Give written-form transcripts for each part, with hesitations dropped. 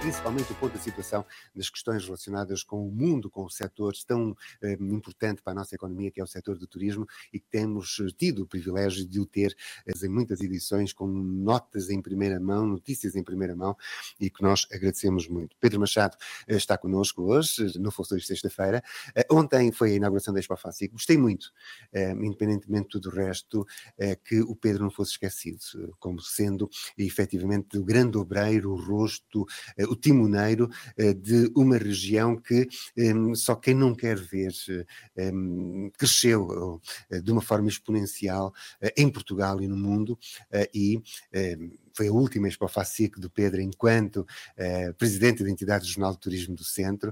principalmente o ponto da situação das questões relacionadas com o mundo, com o setor tão importante para a nossa economia, que é o setor do turismo, e que temos tido o privilégio de o ter em muitas edições com notas em primeira mão, notícias em primeira mão, e que nós agradecemos muito. Pedro Machado está connosco hoje, no Fosse Hoje, sexta-feira. Ontem foi a inauguração da Expo FACIC. Gostei muito, independentemente de tudo o resto, que o Pedro não fosse esquecido, como sendo efetivamente o grande obreiro, o rosto, o timoneiro de uma região que só quem não quer ver cresceu de uma forma exponencial em Portugal e no mundo, e foi a última Expo FACIC do Pedro enquanto presidente da entidade do Jornal de Turismo do Centro.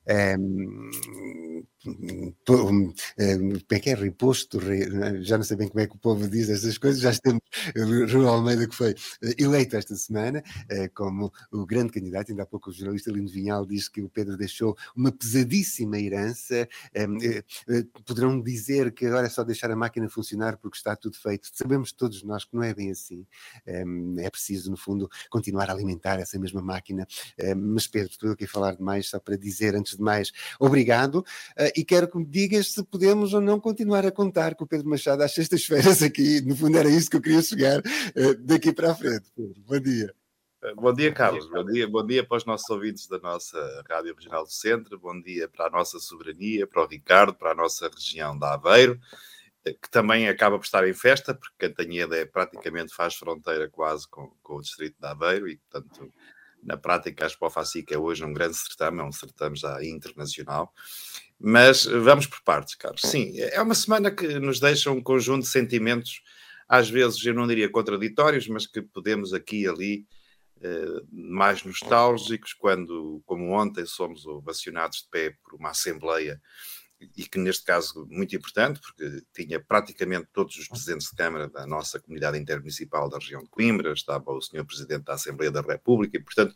Como é que é? Reposto, já não sei bem como é que o povo diz estas coisas, já temos Rui Almeida, que foi eleito esta semana como o grande candidato. Ainda há pouco o jornalista Lino Vinhal diz que o Pedro deixou uma pesadíssima herança. Poderão dizer que agora é só deixar a máquina funcionar porque está tudo feito. Sabemos todos nós que não é bem assim. É preciso, no fundo, continuar a alimentar essa mesma máquina. Mas Pedro, estou aqui a falar demais, só para dizer, antes de mais, obrigado. E quero que me digas se podemos ou não continuar a contar com o Pedro Machado às sextas-feiras aqui. No fundo era isso que eu queria chegar daqui para a frente. Pedro, bom dia. Bom dia, Carlos. Bom dia para os nossos ouvintes da nossa Rádio Regional do Centro. Bom dia para a nossa soberania, para o Ricardo, para a nossa região de Aveiro, que também acaba por estar em festa, porque Cantanhede praticamente faz fronteira quase com o distrito de Aveiro e, portanto, na prática, a Expo FACIC é hoje um grande certame, é um certame já internacional. Mas vamos por partes, Carlos. Sim, é uma semana que nos deixa um conjunto de sentimentos, às vezes, eu não diria contraditórios, mas que podemos aqui e ali mais nostálgicos, quando, como ontem, somos ovacionados de pé por uma Assembleia, e que neste caso muito importante, porque tinha praticamente todos os presidentes de Câmara da nossa comunidade intermunicipal da região de Coimbra, estava o senhor Presidente da Assembleia da República, e portanto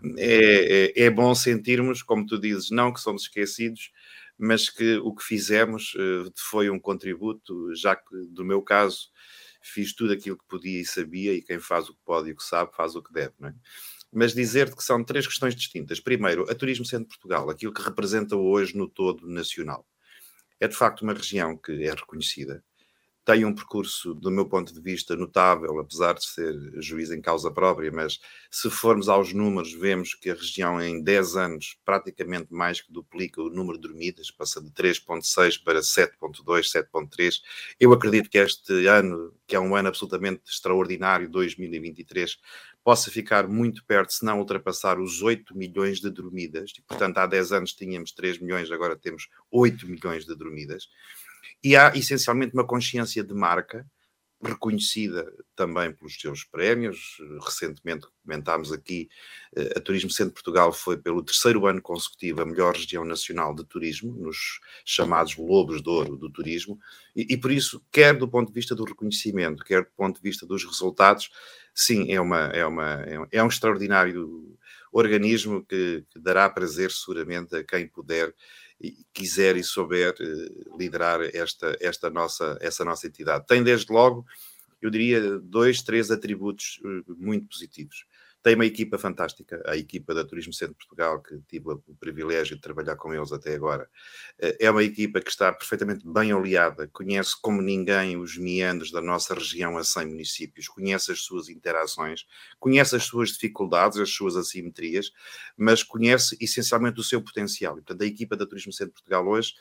é bom sentirmos, como tu dizes, não que somos esquecidos, mas que o que fizemos foi um contributo, já que, do meu caso, fiz tudo aquilo que podia e sabia, e quem faz o que pode e o que sabe, faz o que deve, não é? Mas dizer-te que são três questões distintas. Primeiro, a Turismo Centro de Portugal, aquilo que representa hoje no todo nacional. É de facto uma região que é reconhecida, tem um percurso, do meu ponto de vista, notável, apesar de ser juiz em causa própria, mas se formos aos números, vemos que a região em 10 anos praticamente mais que duplica o número de dormidas, passa de 3.6 para 7.2, 7.3. Eu acredito que este ano, que é um ano absolutamente extraordinário, 2023, possa ficar muito perto, se não ultrapassar os 8 milhões de dormidas. E, portanto, há 10 anos tínhamos 3 milhões, agora temos 8 milhões de dormidas. E há, essencialmente, uma consciência de marca, reconhecida também pelos seus prémios. Recentemente comentámos aqui, a Turismo Centro de Portugal foi pelo terceiro ano consecutivo a melhor região nacional de turismo, nos chamados Lobos de Ouro do turismo, e por isso, quer do ponto de vista do reconhecimento, quer do ponto de vista dos resultados, sim, é um extraordinário organismo que dará prazer seguramente a quem puder e quiser e souber liderar essa nossa entidade. Tem, desde logo, eu diria, 2, 3 atributos muito positivos. Tem uma equipa fantástica, a equipa da Turismo Centro de Portugal, que tive o privilégio de trabalhar com eles até agora. É uma equipa que está perfeitamente bem oleada, conhece como ninguém os meandros da nossa região a 100 municípios, conhece as suas interações, conhece as suas dificuldades, as suas assimetrias, mas conhece essencialmente o seu potencial. E, portanto, a equipa da Turismo Centro de Portugal hoje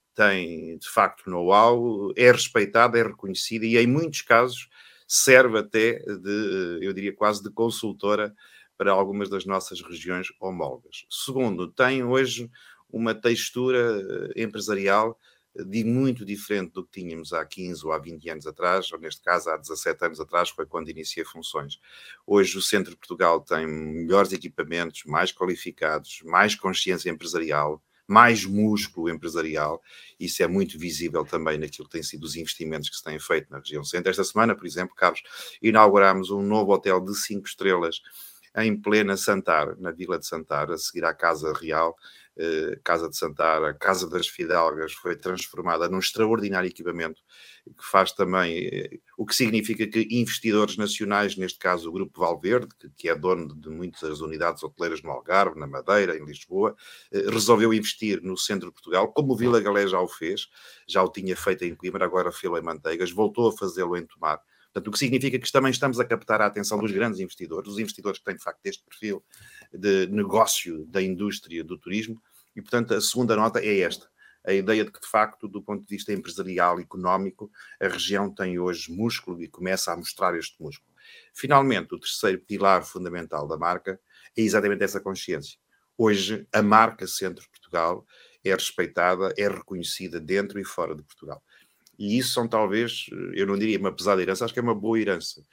tem, de facto, know-how, é respeitada, é reconhecida e, em muitos casos, serve até eu diria quase de consultora para algumas das nossas regiões homólogas. Segundo, tem hoje uma textura empresarial muito diferente do que tínhamos há 15 ou há 20 anos atrás, ou neste caso há 17 anos atrás, foi quando iniciei funções. Hoje o Centro de Portugal tem melhores equipamentos, mais qualificados, mais consciência empresarial, mais músculo empresarial. Isso é muito visível também naquilo que têm sido os investimentos que se têm feito na região centro. Esta semana, por exemplo, Carlos, inaugurámos um novo hotel de 5 estrelas em plena Santar, na Vila de Santar, a seguir à Casa Real. Casa de Santar, a Casa das Fidalgas, foi transformada num extraordinário equipamento que faz também, o que significa que investidores nacionais, neste caso o Grupo Valverde, que é dono de muitas unidades hoteleiras no Algarve, na Madeira, em Lisboa, resolveu investir no centro de Portugal, como o Vila Galé já o fez, já o tinha feito em Coimbra, agora fez em Manteigas, voltou a fazê-lo em Tomar. Portanto, o que significa que também estamos a captar a atenção dos grandes investidores, dos investidores que têm, de facto, este perfil de negócio da indústria do turismo. E, portanto, a segunda nota é esta. A ideia de que, de facto, do ponto de vista empresarial e económico, a região tem hoje músculo e começa a mostrar este músculo. Finalmente, o terceiro pilar fundamental da marca é exatamente essa consciência. Hoje, a marca Centro Portugal é respeitada, é reconhecida dentro e fora de Portugal. E isso são talvez, eu não diria uma pesada herança, acho que é uma boa herança.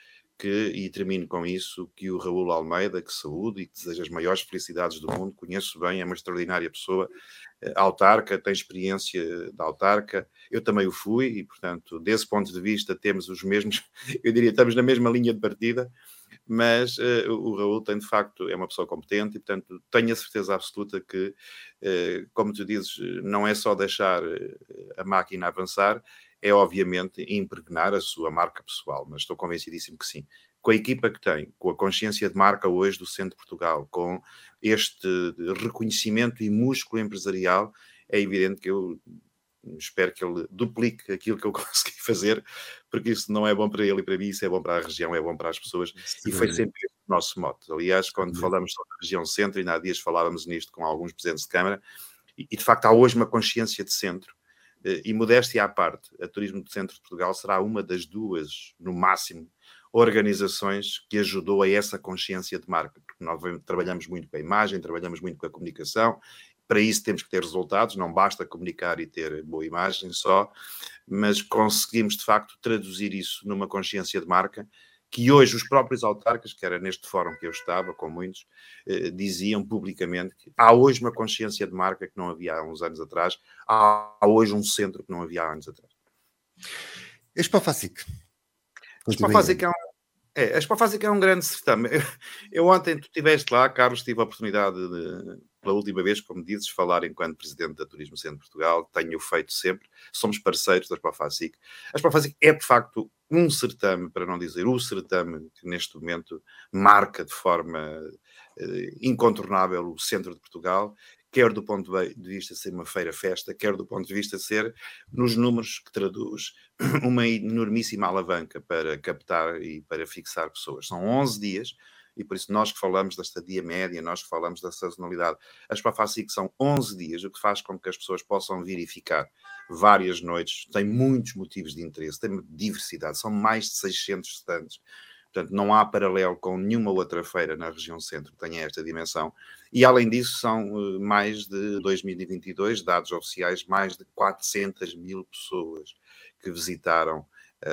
E termino com isso, que o Raul Almeida, que saúde e que deseja as maiores felicidades do mundo, conheço bem, é uma extraordinária pessoa, autarca, tem experiência da autarca, eu também o fui e, portanto, desse ponto de vista temos os mesmos, eu diria, estamos na mesma linha de partida, mas o Raul tem, de facto, é uma pessoa competente e, portanto, tenho a certeza absoluta que, como tu dizes, não é só deixar a máquina avançar, é obviamente impregnar a sua marca pessoal, mas estou convencidíssimo que sim. Com a equipa que tem, com a consciência de marca hoje do Centro de Portugal, com este reconhecimento e músculo empresarial, é evidente que eu espero que ele duplique aquilo que eu consegui fazer, porque isso não é bom para ele e para mim, isso é bom para a região, é bom para as pessoas, e foi sempre o nosso mote. Aliás, quando falamos sobre a região centro, ainda há dias falávamos nisto com alguns presidentes de Câmara, e de facto há hoje uma consciência de centro, e modéstia à parte, a Turismo do Centro de Portugal será uma das duas, no máximo, organizações que ajudou a essa consciência de marca, porque nós trabalhamos muito com a imagem, trabalhamos muito com a comunicação, para isso temos que ter resultados, não basta comunicar e ter boa imagem só, mas conseguimos de facto traduzir isso numa consciência de marca, que hoje os próprios autarcas, que era neste fórum que eu estava, com muitos, diziam publicamente que há hoje uma consciência de marca que não havia há uns anos atrás, há hoje um centro que não havia há anos atrás. A Expofacic. A Expofacic é um grande certame. Eu ontem, tu estiveste lá, Carlos, tive a oportunidade de, pela última vez, como dizes, falar enquanto Presidente da Turismo Centro de Portugal, tenho feito sempre, somos parceiros da Expofacic. A Expofacic é, de facto, um certame, para não dizer o certame, que neste momento marca de forma incontornável o Centro de Portugal, quer do ponto de vista de ser uma feira-festa, quer do ponto de vista de ser, nos números que traduz, uma enormíssima alavanca para captar e para fixar pessoas. São 11 dias, e por isso nós que falamos da estadia média, nós que falamos da sazonalidade, a Expofacic são 11 dias, o que faz com que as pessoas possam verificar várias noites, tem muitos motivos de interesse, tem diversidade, são mais de 600 stands. Portanto, não há paralelo com nenhuma outra feira na região centro que tenha esta dimensão. E, além disso, são mais de 2022, dados oficiais, mais de 400 mil pessoas que visitaram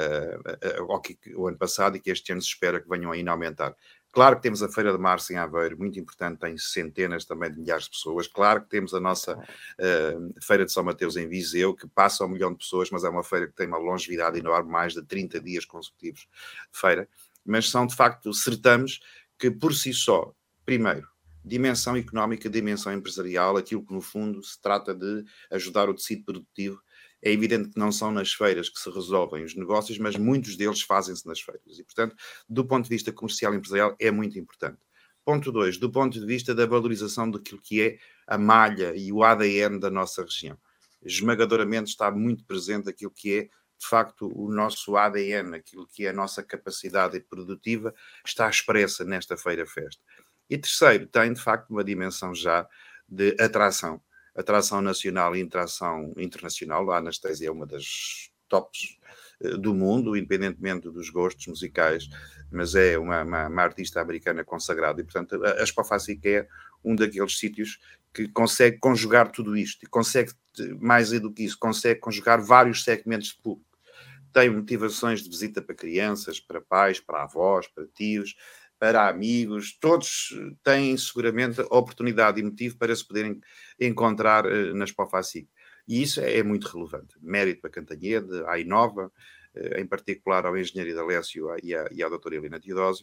o ano passado e que este ano se espera que venham ainda a aumentar. Claro que temos a Feira de Março em Aveiro, muito importante, tem centenas também de milhares de pessoas. Claro que temos a nossa Feira de São Mateus em Viseu, que passa 1 milhão de pessoas, mas é uma feira que tem uma longevidade enorme, mais de 30 dias consecutivos de feira. Mas são, de facto, certames que, por si só, primeiro, dimensão económica, dimensão empresarial, aquilo que, no fundo, se trata de ajudar o tecido produtivo. É evidente que não são nas feiras que se resolvem os negócios, mas muitos deles fazem-se nas feiras. E, portanto, do ponto de vista comercial e empresarial, é muito importante. Ponto 2, do ponto de vista da valorização daquilo que é a malha e o ADN da nossa região. Esmagadoramente está muito presente aquilo que é, de facto, o nosso ADN, aquilo que é a nossa capacidade produtiva, está expressa nesta feira-festa. E terceiro, tem, de facto, uma dimensão já de atração nacional e atração internacional. A Anastasia é uma das tops do mundo, independentemente dos gostos musicais, mas é uma artista americana consagrada. E, portanto, a Expofacic é um daqueles sítios que consegue conjugar tudo isto, e consegue, mais do que isso, consegue conjugar vários segmentos de público. Tem motivações de visita para crianças, para pais, para avós, para tios, para amigos, todos têm seguramente oportunidade e motivo para se poderem encontrar na Expofacic. E isso é muito relevante. Mérito para Cantanhede, à Inova, em particular ao engenheiro Idalécio e à doutora Helena Teodósio,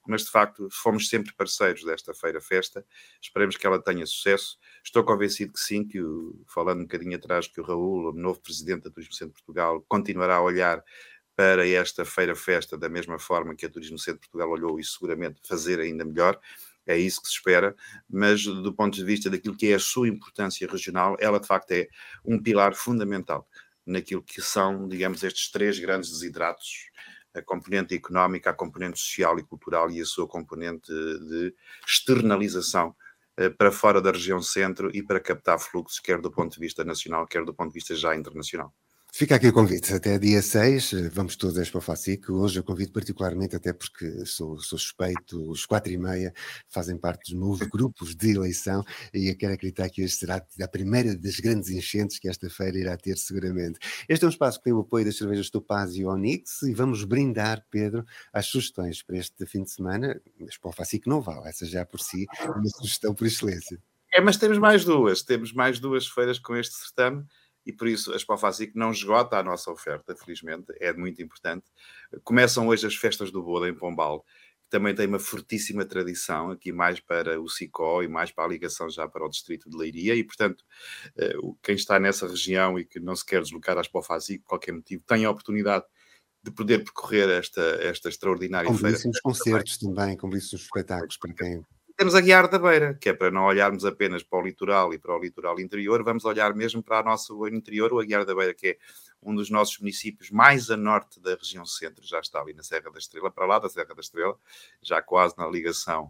mas de facto fomos sempre parceiros desta feira-festa. Esperemos que ela tenha sucesso. Estou convencido que sim, falando um bocadinho atrás, que o Raul, o novo presidente da Turismo Centro de Portugal, continuará a olhar para esta feira-festa da mesma forma que a Turismo Centro de Portugal olhou e seguramente fazer ainda melhor. É isso que se espera, mas do ponto de vista daquilo que é a sua importância regional, ela de facto é um pilar fundamental naquilo que são, digamos, estes três grandes desidratos: a componente económica, a componente social e cultural e a sua componente de externalização para fora da região centro e para captar fluxos, quer do ponto de vista nacional, quer do ponto de vista já internacional. Fica aqui o convite, até dia 6, vamos todos a Expo FACIC. Hoje eu convido particularmente, até porque sou suspeito, os 4h30 fazem parte dos meus grupos de eleição e eu quero acreditar que hoje será a primeira das grandes enchentes que esta feira irá ter seguramente. Este é um espaço que tem o apoio das cervejas Topaz e Onyx e vamos brindar, Pedro, as sugestões para este fim de semana. A Expo FACIC não vale, essa já por si uma sugestão por excelência. Mas temos mais duas feiras com este certame. E por isso a Expo FACIC não esgota a nossa oferta, felizmente, é muito importante. Começam hoje as festas do Boda em Pombal, que também tem uma fortíssima tradição, aqui mais para o Sicó e mais para a ligação já para o distrito de Leiria, e portanto, quem está nessa região e que não se quer deslocar à Expo FACIC por qualquer motivo, tem a oportunidade de poder percorrer esta extraordinária feira. Com belíssimos concertos também, com belíssimos espetáculos para quem... Temos a Guiar da Beira, que é para não olharmos apenas para o litoral e para o litoral interior, vamos olhar mesmo para o nosso interior. O Aguiar da Beira, que é um dos nossos municípios mais a norte da região centro, já está ali na Serra da Estrela, para lá da Serra da Estrela, já quase na ligação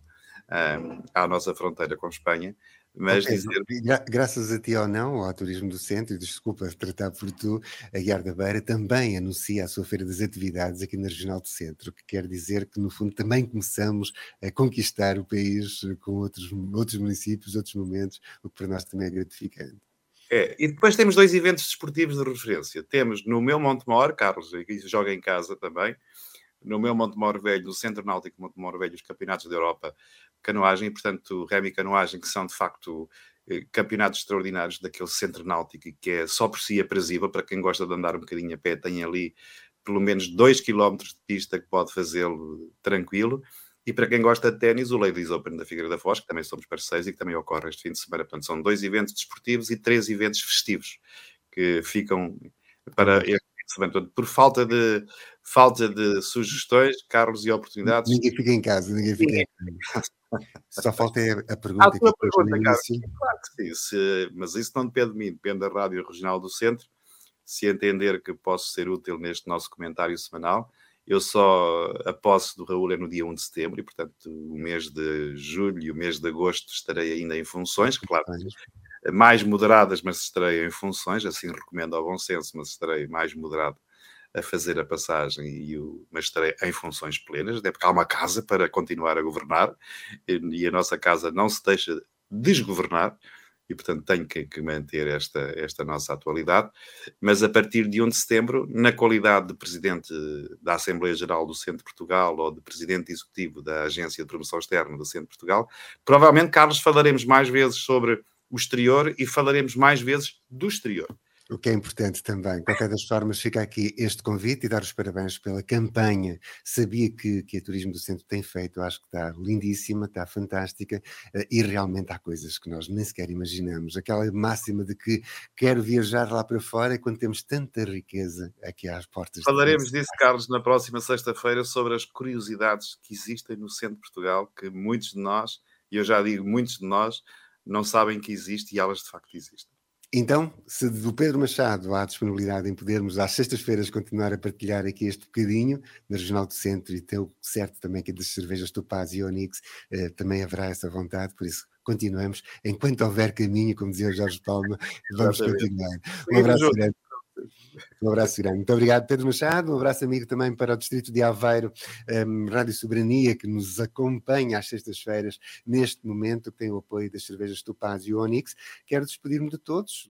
à nossa fronteira com Espanha. Mas okay, graças a ti ou não, ao Turismo do Centro, e desculpa tratar por tu, a Guiar da Beira também anuncia a sua Feira das Atividades aqui na Regional do Centro, que quer dizer que, no fundo, também começamos a conquistar o país com outros municípios, outros momentos, o que para nós também é gratificante. E depois temos 2 eventos desportivos de referência. Temos no meu Montemor, Carlos, que joga em casa também, no meu Montemor Velho, no Centro Náutico Montemor Velho, os campeonatos da Europa, canoagem, e portanto remo e canoagem, que são de facto campeonatos extraordinários daquele Centro Náutico, que é só por si aprazível. Para quem gosta de andar um bocadinho a pé, tem ali pelo menos 2 km de pista que pode fazê-lo tranquilo. E para quem gosta de ténis, o Ladies Open da Figueira da Foz, que também somos parceiros e que também ocorre este fim de semana. Portanto, são 2 eventos desportivos e 3 eventos festivos que ficam para este fim de semana. Portanto, por falta de sugestões, Carlos, e oportunidades... Ninguém fica em casa, ninguém fica em casa. Só falta a pergunta que eu pus no início. Claro que sim, mas isso não depende de mim, depende da Rádio Regional do Centro. Se entender que posso ser útil neste nosso comentário semanal. Eu só, a posse do Raul é no dia 1 de setembro e, portanto, o mês de julho e o mês de agosto estarei ainda em funções, claro, mais moderadas, mas estarei em funções, assim recomendo ao bom senso, mas estarei mais moderado a fazer a passagem, mas estarei em funções plenas, até porque há uma casa para continuar a governar e a nossa casa não se deixa desgovernar. E, portanto, tenho que manter esta nossa atualidade. Mas, a partir de 1 de setembro, na qualidade de Presidente da Assembleia Geral do Centro de Portugal ou de Presidente Executivo da Agência de Promoção Externa do Centro de Portugal, provavelmente, Carlos, falaremos mais vezes sobre o exterior e falaremos mais vezes do exterior. O que é importante também. De qualquer das formas, fica aqui este convite e dar os parabéns pela campanha. Sabia que a Turismo do Centro tem feito, acho que está lindíssima, está fantástica e realmente há coisas que nós nem sequer imaginamos. Aquela máxima de que quero viajar lá para fora quando temos tanta riqueza aqui às portas. Falaremos disso, Carlos, na próxima sexta-feira, sobre as curiosidades que existem no Centro de Portugal, que muitos de nós, e eu já digo muitos de nós, não sabem que existe e elas de facto existem. Então, se do Pedro Machado há disponibilidade em podermos às sextas-feiras continuar a partilhar aqui este bocadinho na Regional do Centro e ter o certo também que das cervejas Topaz e Onyx, também haverá essa vontade, por isso continuamos. Enquanto houver caminho, como dizia o Jorge Palma, vamos continuar. Um abraço grande. Um abraço grande. Muito obrigado, Pedro Machado. Um abraço, amigo, também para o Distrito de Aveiro, Rádio Soberania, que nos acompanha às sextas-feiras, neste momento, que tem o apoio das cervejas Topaz e Onyx. Quero despedir-me de todos.